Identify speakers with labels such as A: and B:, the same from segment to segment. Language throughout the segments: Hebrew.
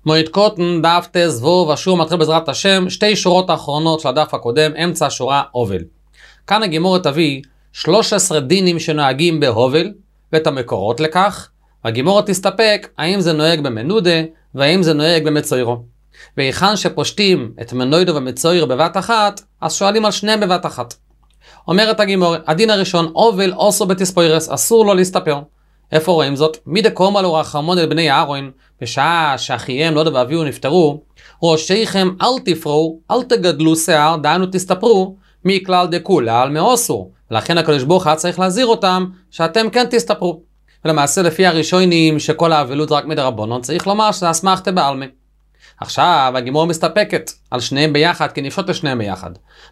A: מועד קוטן, דף תזבוב, השיעור מתחיל בעזרת השם, שתי שורות האחרונות של הדף הקודם, אמצע השורה הובל. כאן הגימורת תביא 13 דינים שנוהגים בהובל, ואת המקורות לכך, והגימורת תסתפק האם זה נוהג במנודה, והאם זה נוהג במצוירו. והיכן שפושטים את מנוידו ומצויר בבת אחת, אז שואלים על שניהם בבת אחת. אומרת הגימורת, הדין הראשון, הובל אוסו בתספוירס, אסור לו להסתפר. איפה רואים זאת? מידה קומה לו רחמון אל בני אהרון, בשעה שאחיהם לא ואביהו נפטרו, ראשיכם אל תפרו, אל תגדלו שיער, דהיינו תסתפרו, מכלל דקולה על מאוסו. ולכן הקדוש ברוך הוא צריך להזהיר אותם, שאתם כן תסתפרו. ולמעשה לפי הראשונים שכל האבלות רק מדרבנן, צריך לומר שזה אסמכתא בעלמא. עכשיו הגימורה מסתפקת על שניהם ביחד, כי נפשוט לשניהם ביחד.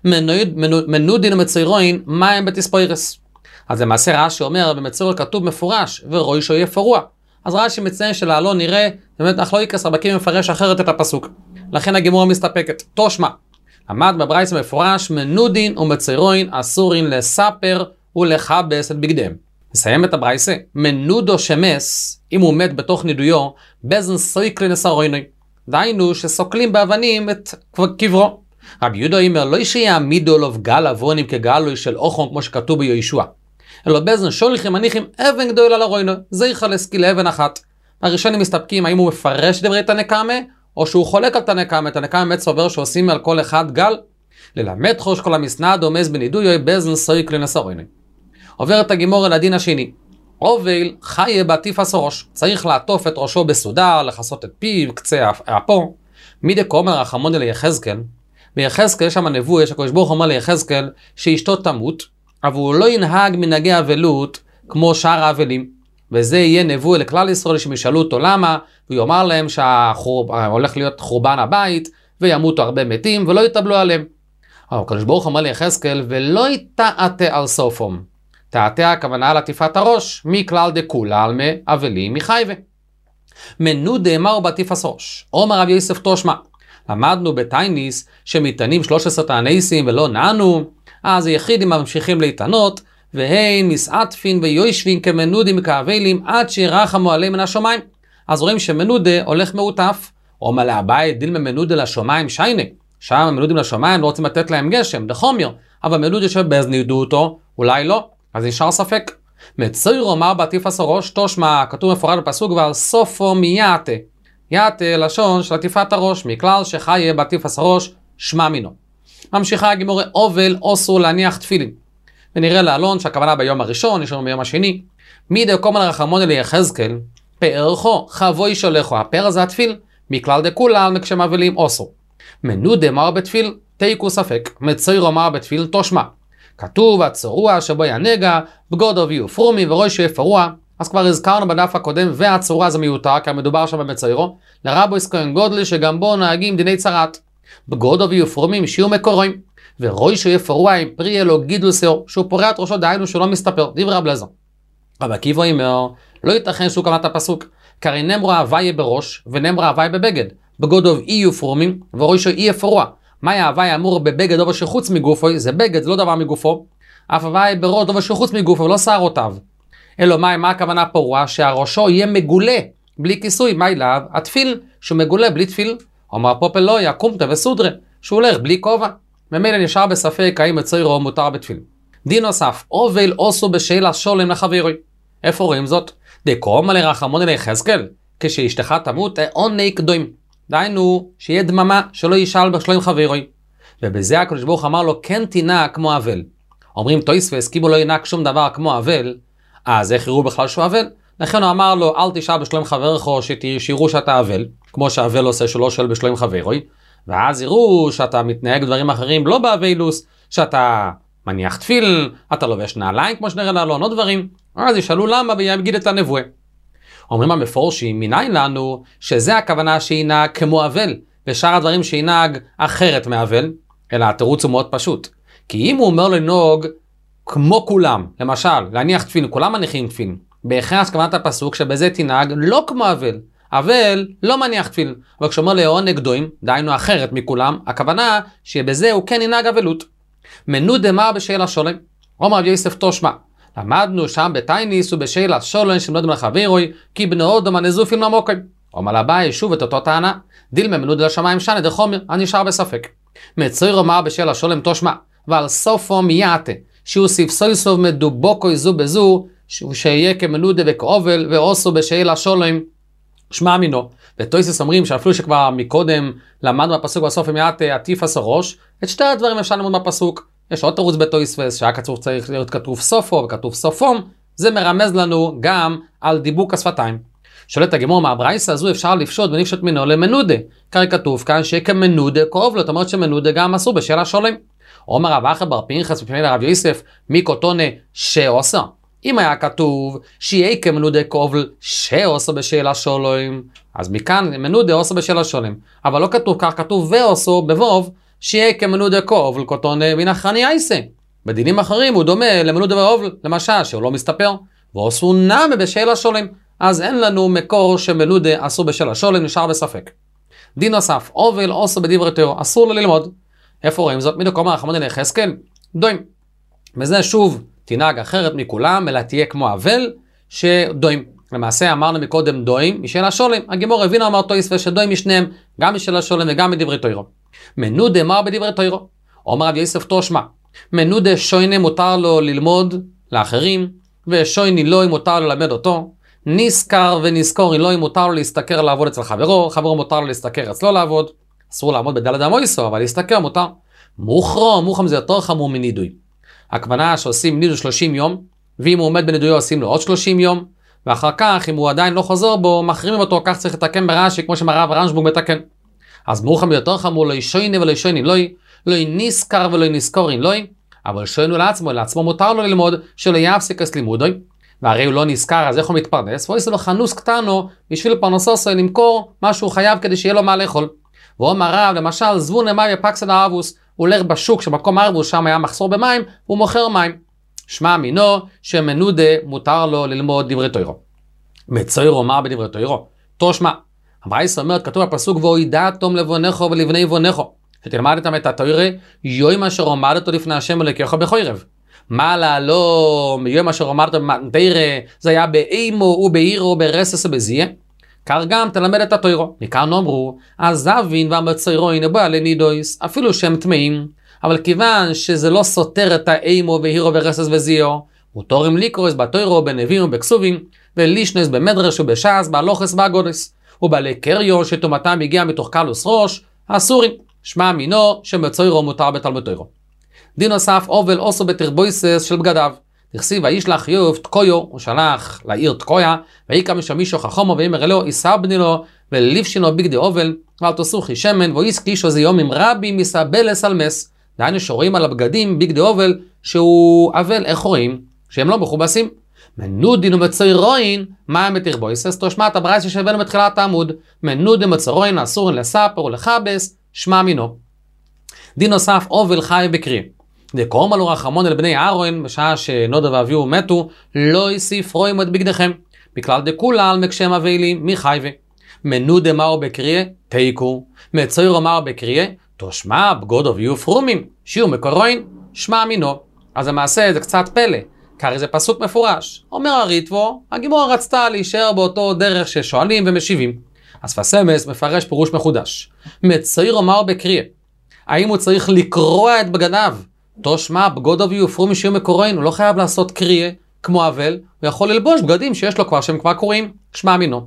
A: מנודין ומצוירין, מה הם בתספוירס? אז למעשה רש"י אומר, במצויר כתוב מפורש, וראשו יהיה פרוע. אז רש"י מציין שלעלון נראה, באמת אחלוקס רבקים מפרש אחרת את הפסוק. לכן הגימורה מסתפקת. תושמע, עמד בברייתא מפורש, מנודין ומצוירין אסורין לספר ולכבס את בגדיהם. נסיים את הברייתא. מנודו שמס, אם הוא מת בתוך נידויו, בזן סויקלין לסרוינוי. דהיינו שסוקלים באבנים את קברו. רבי יהודה אומר, לא שיעמידו לו גל אבונים כגלוי של אוכון כמו שכתוב ביהושע. אלא בזן שולחים מניחים אבן גדולה לרוינו, זה יחלס כי לאבן אחת. הראשונים מסתפקים האם הוא מפרש דברי תנקמה, או שהוא חולק על תנקמה, תנקמה באמת סובר שעושים על כל אחד גל. ללמד חוש כל המסנד עומס בנידויו בזן סויקלין לסרוינו. עוברת הגימורה לדין השני. הובל חיה בעטיפת ראש, צריך לעטוף את ראשו בסודר, לכסות את פיו, קצה אפו. מידה קומר רחמון אל יחזקאל, ביחזקאל יש שם הנבוא, יש הקדוש ברוך הוא אומר ליחזקאל שאשתו תמות, אבל הוא לא ינהג מנהגי אבלות כמו שאר האבלים. וזה יהיה נבוא לכלל ישראל שהם ישאלו אותו למה, והוא יאמר להם שהולך להיות חורבן הבית, וימותו הרבה מתים ולא יתאבלו עליהם. אבל הקדוש ברוך הוא אומר ליחזקאל, ולא יתעתה על סופום. תעתה הכוונה על עטיפת הראש, מכלל דקולה על מאבלים מחייבה. מנודה מהו בעטיפת ראש? אומר רבי יוסף תושמע, למדנו בתייניס שמתענים 13 תעניסים ולא נענו, אז היחידים ממשיכים להתענות, והן מסעטפין ויושבין כמנודים כאבלים עד שירחמו עליהם מן השמיים. אז רואים שמנודה הולך מעוטף, אומר להבית דיל ממנודה לשמיים שיינה, שם המנודים לשמיים לא רוצים לתת להם גשם, דחומיר, אבל מנודה שבאז נידו אותו, אולי לא. אז נשאר ספק. מצויר אומר בעטיפת הראש, תושמע, כתוב מפורט בפסוק, ועל סופו מייעתה. יעתה לשון של עטיפת הראש, מכלל שחיה בעטיפת הראש, שמע מינו. ממשיכה הגימורה, הובל אסור להניח תפילין. ונראה לעלון שהכוונה ביום הראשון, יש לנו ביום השני. מידה קומן רחמון אל יחזקאל, פארכו חבוי שולחו, הפאר זה התפיל, מכלל דקולה על מקשם אבלים אסור. מנודה אמר בתפיל, תיקו ספק, מצויר אמר בתפיל, תושמע. כתוב הצרוע שבו ינגע, בגודו ויהיו פרומי וראשו יהיה פרוע. אז כבר הזכרנו בדף הקודם, והצרוע זה מיותר, כי מדובר שם במצוירו, לרבו כהן גודלי שגם בו נוהגים דיני צרת. בגודו ויהיו פרומים שיהיו מקורים, וראשו יהיה פרוע עם פרי אלו גידול שיעור, שהוא פורע את ראשו דהיינו שלא מסתפר, דברי רב אליעזר. רבי עקיבא אומר, לא ייתכן שהוא קמת הפסוק, כי הרי נאמרה הוויה בראש, ונאמרה הוויה בבגד. בגודו יהיו פרומים, וראשו יהיה פרוע. מהי ההווי אמור בבגד דבר שחוץ מגופו, זה בגד, זה לא דבר מגופו, אף הווי בראש דבר שחוץ מגופו, ולא שערותיו. אלו מה הכוונה פרוע? שהראשו יהיה מגולה, בלי כיסוי, מה אליו? התפיל שהוא מגולה בלי תפיל, אומר פה פלויה, קומטה וסודרה, שהוא הולך בלי כובע. ממילא נשאר בספק האם מצוירו מותר בתפיל. דין נוסף, הובל אסור בשאלה שולם לחברי. איפה רואים זאת? דקום על רחמון אל יחזקאל, כשאשתך תמות, עוני קדוים. דהיינו, שיהיה דממה שלא ישאל בשלום חברוי. ובזה הקדוש ברוך אמר לו, כן תנהג כמו אבל. אומרים תוספות, כי בו לא ינהג שום דבר כמו אבל, אז איך יראו בכלל שהוא אבל? לכן הוא אמר לו, אל תשאל בשלום חברך, שיראו שאתה אבל, כמו שהאבל עושה שלא שואל בשלום חברוי, ואז יראו שאתה מתנהג דברים אחרים לא באבלוס, שאתה מניח תפיל, אתה לובש נעליים כמו שנראה לעלון, עוד דברים, אז ישאלו למה ויגיד את הנבואה. אומרים המפורשים, מניין לנו שזה הכוונה שינהג כמו אבל, ושאר הדברים שינהג אחרת מאבל, אלא התירוץ הוא מאוד פשוט. כי אם הוא אומר לנהוג כמו כולם, למשל, להניח תפילין, כולם מניחים תפילין, בהכרח כוונת הפסוק שבזה תנהג לא כמו אבל, אבל לא מניח תפילין, אבל כשאומר לעון נגדוים, דהיינו אחרת מכולם, הכוונה שבזה הוא כן ינהג אבלות. מנודה אמר בשאלה שולם, אומר רבי יוסף תושמע, למדנו שם בתייניס ובשאלה שולם שמלודים לחברוי, כי בני אדם הנזופים למוקם. אומר אביי שוב את אותו טענה, דילמה מנודה לשמיים שנה דחומר, הנשאר בספק. מצויר אומר בשל השולם תושמע, ועל סופו מייעתה, שהוא ספסוי סוף מדובוקו זו בזו, שיהיה כמנודה וכאובל, ועושו בשל השולם שמע מינו. ותויסס אומרים שאפילו שכבר מקודם למדנו בפסוק בסוף מייעתה עטיף הסרוש, את שתי הדברים אפשר ללמוד בפסוק. יש עוד תירוץ בתויסס, שהכתוב צריך להיות כתוב סופו וכתוב סופום, זה מרמז לנו גם על דיבוק השפתיים. שואלת הגמור מהברייסה הזו אפשר לפשוט ונפשוט מינו למנודה. כרי כתוב כאן שכמנודה כאוב לו, זאת אומרת שמנודה גם אסור בשל השולם. אומר רב אחר בר פנחס בפני לרב יוסף, מי קוטונה שעושה. אם היה כתוב שיהיה כמנודה כאוב שעושה בשל השולם, אז מכאן מנודה עושה בשל השולם. אבל לא כתוב כך, כתוב ועושו בבוב, שיהיה כמנודה כאוב לקוטונה מן אחרני אייסה. בדינים אחרים הוא דומה למנודה ואובל, למשל שהוא לא מסתפר, ועושו נמה בשל השולם. אז אין לנו מקור שמנודה אסור בשל השולם, נשאר בספק. דין נוסף, אובל עושו בדברי תורה, אסור לו ללמוד. איפה רואים זאת? מדוקום הרחמון אל יחזקאל, דוים. וזה שוב תנהג אחרת מכולם, אלא תהיה כמו אבל שדוים. למעשה אמרנו מקודם דוים משל השולם. הגמור הבינה אמר תויסף שדוים משניהם, גם משל השולם וגם מדברי תורה. מנודה אמר בדברי תורה. אומר רב יוסף תושמע, מנודה שוינה מותר לו ללמוד לאחרים, ושויני לא מותר לו ללמד אותו. נזכר ונזכור לא מותר לו להסתכר לעבוד אצל חברו, חברו מותר לו להסתכר אצלו לעבוד. אסור לעמוד בדלת המויסו, אבל להסתכר מותר. מוחרם זה יותר חמור מנידוי. הכוונה שעושים נידוי 30 יום, ואם הוא עומד בנידויו עושים לו עוד 30 יום, ואחר כך אם הוא עדיין לא חוזר בו, מחרימים אותו, כך צריך לתקן ברש"י, כמו שמרב רשב"ג מתקן. אז מוחרם זה יותר חמור, לא ישויני ולא ישויני לא נזכר ולא נזכורין לא, אבל שוינו לעצמו מותר לו ללמוד, שלא יפסיק את לימודו, והרי הוא לא נזכר, אז איך הוא מתפרנס? והוא עושה לו חנוס קטנו, בשביל פרנסוסו למכור מה שהוא חייב כדי שיהיה לו מה לאכול. והוא אומר רב, למשל, זבון למאי בפקסד האבוס, הוא הולך בשוק שבמקום האבוס, שם היה מחסור במים, הוא מוכר מים. שמע מינו שמנודה מותר לו ללמוד דברי תורה. מצויר אומר בדברי תורה. תושמע, הברייסה אומרת, כתוב בפסוק, והוידעתם לבונךו ולבני בונךו, שתלמד איתם את התורה, יום אשר עמדתו לפני השם אלוקיך בחורב. מה לעלו מיום אשר עמדתו במתירה, זה היה באימו ובעירו ברסס ובזיה. כך גם תלמד את התורה. מכאן אמרו, הזבין והמצוירוין בעלי נידויס, אפילו שהם טמאים, אבל כיוון שזה לא סותר את האימו והירו ורסס וזיו, מותרים ליקרוס בתורה בנביאים ובכסובים, ולישנס במדרש ובש"ס, בהלוכס והגודס, ובעלי קריו שטומאתם הגיע מתוך קלוס ראש, האסורים. שמע מינו שמצוירו מותר בתלמוד תורה. דין נוסף, אובל עושו בתרבויסס של בגדיו. תכסיב, וישלח איוב תקויו, הוא שלח לעיר תקויה, ויקם שמישו חכמו ואמר אלו, יסבני לו, ולבשינו בגדי אובל, ואל תסוכי שמן, ויסקישו זה יום עם רבי מסבלס על מס. דהיינו שרואים על הבגדים בגדי אובל, שהוא אבל, איך רואים? שהם לא מכובסים. מנודין ומצוירוין, מה הם בתרבויסס? תושמע את הברייסה שהבאנו בתחילת העמוד. מנודין ומצוירוין, אסורין לספר ולכבס, שמע מינו. דין נוסף, אובל חי בקריא. דקום עלו רחמון אל בני אהרון, בשעה שנודע ואביהו מתו, לא יסיף רואים את בגדיכם. בכלל דכולה על מקשם אבלים, מי חייבה. מנודה מהו בקריא, תיקו. מצוירו מהו בקריא, תושמע בגוד אביהו פרומים, שיעור מקורוין, שמע מינו. אז המעשה זה קצת פלא, כרי זה פסוק מפורש. אומר הריטבו, הגימור רצתה להישאר באותו דרך ששואלים ומשיבים. אז פסמס מפרש פירוש מחודש. מצוירו מהו בקריא. האם הוא צריך לקרוע את בגדיו? תושמע בגוד אביהו פרומים שיעור מקורוין, הוא לא חייב לעשות קריא כמו אבל, הוא יכול ללבוש בגדים שיש לו כבר שהם כבר קוראים, שמע מינו.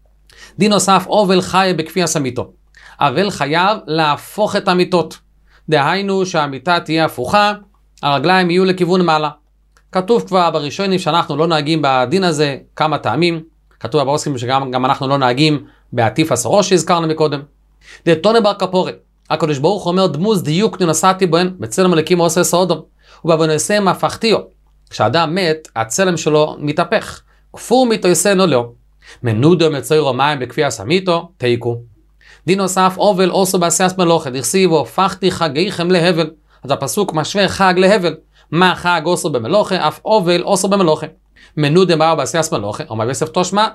A: דין נוסף, אובל חי בכפי הסמיתו. אבל חייב להפוך את המיטות. דהיינו שהמיטה תהיה הפוכה, הרגליים יהיו לכיוון מעלה. כתוב כבר בראשונים שאנחנו לא נהגים בדין הזה כמה טעמים. כתוב בברוסקים שגם אנחנו לא נהגים בעטיף הסרוש שהזכרנו מקודם. דתונה בר כפורי. הקדוש ברוך אומר דמוז דיוק ננסעתי בהן בצלם אלוקים עושה סעודו. ובבנוסם הפכתיו. כשאדם מת, הצלם שלו מתהפך. כפור מתויסנו לו. מנודו מצוירו מים בכפי הסמיתו, תיקו. דין נוסף, אובל עושו בעשיית מלוכה, דכסיבו, הפכתי חגיכם להבל. אז הפסוק משווה חג להבל. מה חג עושו במלוכה, אף אובל עושו במלוכה. מנודה מהו בעשיית מלוכה, אומר יוסף תושמע.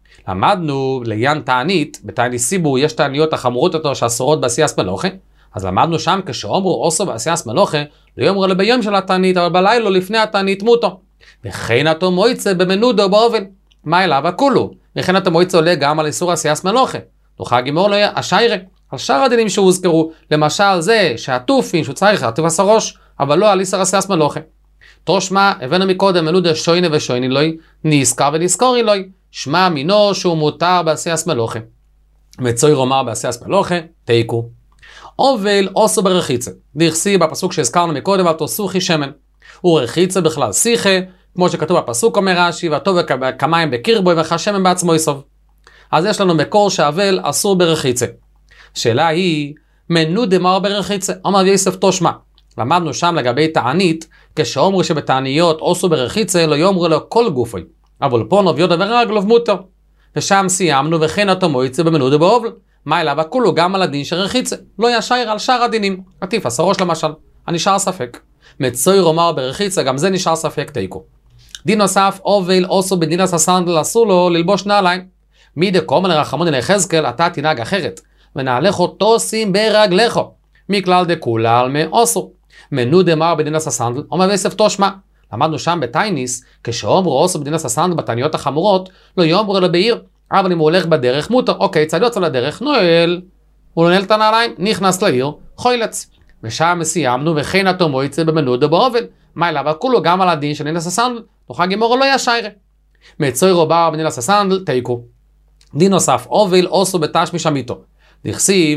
A: למדנו לעניין תענית, בתענית סיבור יש תעניות החמורות יותר שאסורות בעשיית מלוכה. אז למדנו שם כשאומרו עושו בעשיית מלוכה, לא יאמרו לו ביום של התענית, אבל בלילה לפני התענית מותו. וכן אותו מויצה במנודו באובל. מה אליו הכולו? וכן התמועצה עולה גם על איסור עשיית מלוכה. נוכל גימור לו השיירה. על שאר הדינים שהוזכרו, למשל זה שהטופין שהוא צריך להטיף הראש, אבל לא על איסור עשיית מלוכה. תושמע, הבאנו מקודם מנודה שוינה ושויני לוי, נזכר ונזכורי לוי, שמע מינו שהוא מותר בעשיית מלוכה. מצוי רומר בעשיית מלוכה, תיקו. אובל עושו ברחיצה, דכסי בפסוק שהזכרנו מקודם, על תוסוכי שמן. ורחיצה בכלל שיחה, כמו שכתוב בפסוק אומר רש"י, והטוב כמים בקרבוי וכשמן בעצמו יסוב. אז יש לנו מקור שאבל אסור ברחיצה. השאלה היא, מנו דמר ברחיצה, אמר יוסף תושמע. למדנו שם לגבי תענית, כשאומרו שבתעניות עושו ברחיצה, לא יאמרו לו כל גופי, אבל פה נוביודו ורגלו מותר. ושם סיימנו וכן התמועצה במנו דבאובל. מה אליו הכולו גם על הדין של רחיצה, לא ישיר על שאר הדינים. עטיף הראש למשל, הנשאר ספק. מצוי רומר ברחיצה, גם זה נשאר ספק תיקו. דין נוסף, אובל עושו בדינס הסנדל אסור לו ללבוש נעליים. מי דקומן לרחמון אל יחזקאל, אתה תנהג אחרת, ונעלךו תוסים ברגלךו, מכלל דכולל מאוסו. מנו דמר בדינס הסנדל, אומר יוסף תושמע. למדנו שם בתייניס, כשאומרו עושו בדינס הסנדל בתעניות החמורות, לא יאמרו אלא בעיר, אבל אם הוא הולך בדרך מותר, אוקיי, צד יוצא לדרך, נועל, הוא נועל את הנעליים, נכנס לעיר, חוילץ. ושם סיימנו, וכן התמועצה במנו דבאובל. מה אליו הכולו גם על הדין של דינס הסנדל, נוכל גימור לא ישיירה. מצוי רובר בדינס הסנדל, תיקו. דין נוסף, אובל עושו בתשמיש אמיתו. דכסיב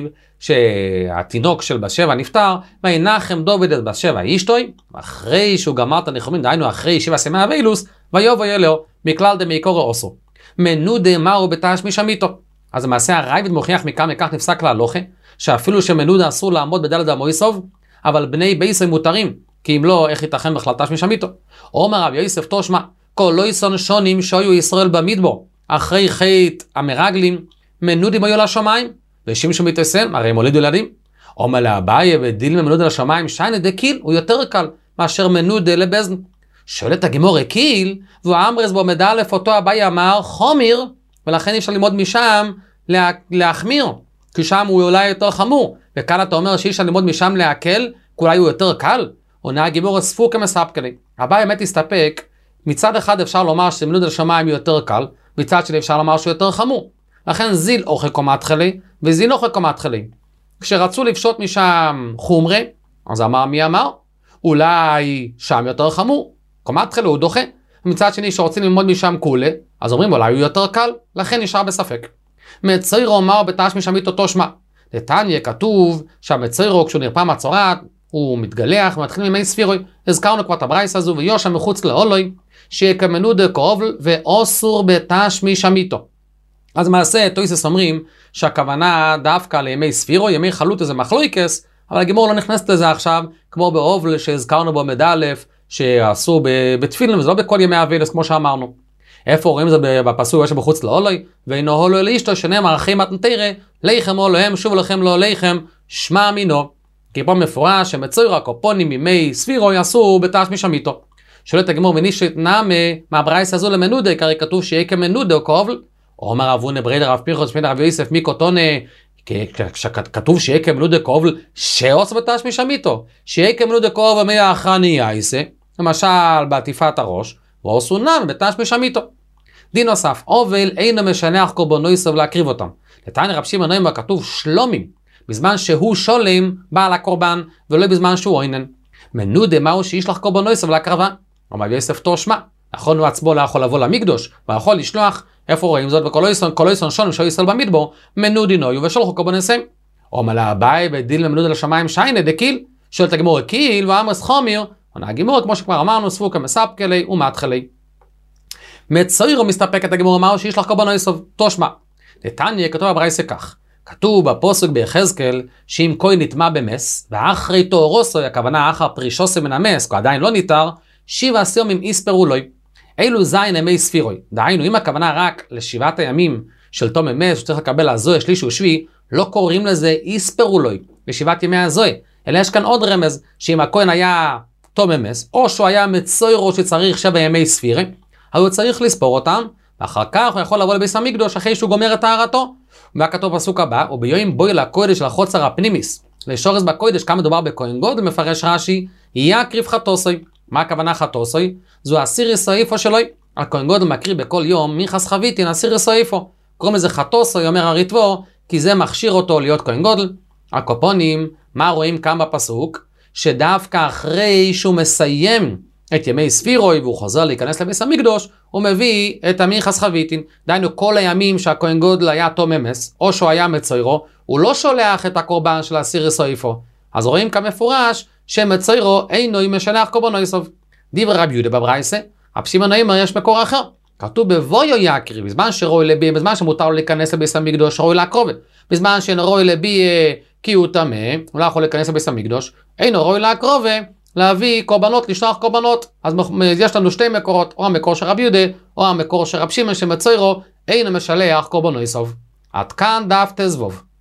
A: שהתינוק של בת שבע נפטר, וינחם דוד את בת שבע אשתוי, אחרי שהוא גמר את הניחומים, דהיינו אחרי 7 ימי אבילוס, ויבוא אלוהו, מכלל דמעיקורא עושו. מנו דמרו בתשמיש אמיתו. אז למעשה הרייבד מוכיח מכאן וכך נפסק להלוכה, שאפילו שמנודה אסור לעמוד בדלת המויסוב, אבל בני בייסוי מותרים, כי אם לא, איך ייתכן בכלל תשמיש אמיתו? אומר רב יוסף תושמע, כל לא יסון שונים שהיו ישראל במדבור, אחרי חטא המרגלים, מנודים היו לשמיים, ושמשו מתעשם, הרי הם הולידו ילדים. אומר לאביי ודיל ממנודה לשמיים, שיינה דקיל, הוא יותר קל, מאשר מנודה לבזן. שואלת הגימור הקיל, ואמרס בו מדע לפותו אביי אמר, חומיר, ולכן אפשר ללמוד משם להחמיר, כי שם הוא אולי יותר חמור, וכאן אתה אומר שאי אפשר ללמוד משם להקל, כי אולי הוא יותר קל, עונה הגימור אספו כמספקלי. אביי באמת הסתפק, מצד אחד אפשר לומר שמנודה לשמיים יותר קל, מצד שני אפשר לומר שהוא יותר חמור. לכן זיל אוכל קומת חלי, וזיל אוכל קומת חלי. כשרצו לפשוט משם חומרי, אז אמר מי אמר? אולי שם יותר חמור, קומת חלי הוא דוחה. מצד שני שרוצים ללמוד משם כולה, אז אומרים אולי הוא יותר קל, לכן נשאר בספק. מצוירו אומר בתשמיש אמיתו תושמע. לתניא כתוב שהמצוירו כשהוא נרפא מהצורעת, הוא מתגלח ומתחיל ממי ספירוי. הזכרנו כבר את הברייס הזו ויושע מחוץ לאולוי, שיקמנו דקאובל ואוסור בתשמיש אמיתו. אז מעשה תויסס אומרים שהכוונה דווקא לימי ספירו, ימי חלות איזה מחלויקס, אבל הגימור לא נכנסת לזה עכשיו, כמו באובל שהזכרנו בו מד' שעשו בתפילין, וזה לא בכל ימי אבילס כמו שאמרנו. איפה רואים זה בפסוק יש בחוץ לאולוי, ואינו הולוי לאשתו שנאמר אחי מתנתרא, ליכם אולוהם שוב לכם לא ליכם, שמע מינו. כי פה מפורש שמצוירה קופונים ימי ספירו יעשו בתשמיש אמיתו. שואלת הגימור ונישת נמה מהברייס הזו למנודה, כי כתוב שיהיה כמנודה או כאובל. אומר אבונה בריידר רב פירחוס שמיד רב יוסף מיקוטונה, כתוב שיהיה כמנודה כאובל שעושה בתשמיש אמיתו, שיהיה כמנודה כאובל מי האחרני יעשה, למשל בעטיפת הראש, ועושו נם בתשמיש אמיתו. דין נוסף, אובל אינו משלח קורבנו יסוב להקריב אותם. לתניא רב שמעון נאמר כתוב שלומים, בזמן שהוא שולם בעל הקורבן, ולא בזמן שהוא עוינן. מנודה מהו שישלח קורבנו יסוב להקרבה? אומר יוסף תושמע, נכון הוא עצמו לא יכול לבוא למקדוש, ויכול לשלוח, איפה רואים זאת? וכל יסון שונים שהוא ישראל במדבור, מנו דינויו ושולחו קורבנסים. אומר לאביי בדיל למנודה לשמיים שיינה דקיל, שואלת הגימור קיל ואמרס חומיר, עונה הגימור כמו שכבר אמרנו ספו כמספקלי ומתחלי. מצוירו מסתפקת הגימור אמר שישלח קורבנו יסוב תושמע. לתניא כתוב הברייסה כך, כתוב בפסוק ביחזקאל שאם כהן נטמע במס, ואחרי תאורוסו, הכוונה אחר פרישוסו מן המס, כי עדיין לא ניתר, 7 ימים יספרו לו. אילו זין ימי ספירוי. דהיינו, אם הכוונה רק ל7 הימים של תום המס, שצריך לקבל הזוהה שליש ושביעי, לא קוראים לזה יספרו לו, ל7 ימי הזוהה. אלא יש כאן עוד רמז, שאם הכהן היה תום המס, או שהוא היה מצוירו שצריך 7 ימי ספירי, הוא צריך לספור אותם, ואחר כך הוא יכול לבוא לביס המקדוש אחרי שהוא גומר את טהרתו. וכתוב בפסוק הבא, וביום בוי לקודש של החוצר הפנימיס, לשורס בקודש, כמה מדובר בכהן גודל, מפרש רש"י, יקריב חטוסוי. מה הכוונה חטוסוי? זו הסיר ישראיפו שלוי, הכהן גודל מקריב בכל יום מיחס חביתין אסיר סויפו. קוראים לזה חטוסו, אומר הריטבו, כי זה מכשיר אותו להיות כהן גודל. הקופונים, מה רואים כאן בפסוק? שדווקא אחרי שהוא מסיים את ימי ספירוי והוא חוזר להיכנס לביס המקדוש, הוא מביא את המיחס חביתין. דהיינו כל הימים שהכהן גודל היה תום אמס, או שהוא היה מצוירו, הוא לא שולח את הקורבן של אסיר סויפו. אז רואים כמפורש שמצוירו אינו משלח קורבנו יסוב. דיבר רבי יהודה בברייסה, רבי שמעון אומר יש מקור אחר. כתוב בבויו יקריב, בזמן שראוי לבי, בזמן שמותר לו להיכנס לביס המקדוש, ראוי להקרוב. בזמן שראוי לבי כי הוא טמא, הוא לא יכול להיכנס לביס המקדוש, אינו ראוי להקרוב, להביא קורבנות, לשלוח קורבנות. אז יש לנו שתי מקורות, או המקור של רבי יהודה, או המקור של רבי שמעון שמצוירו אינו משלח קורבנו יסוב. עד כאן דף תזבוב.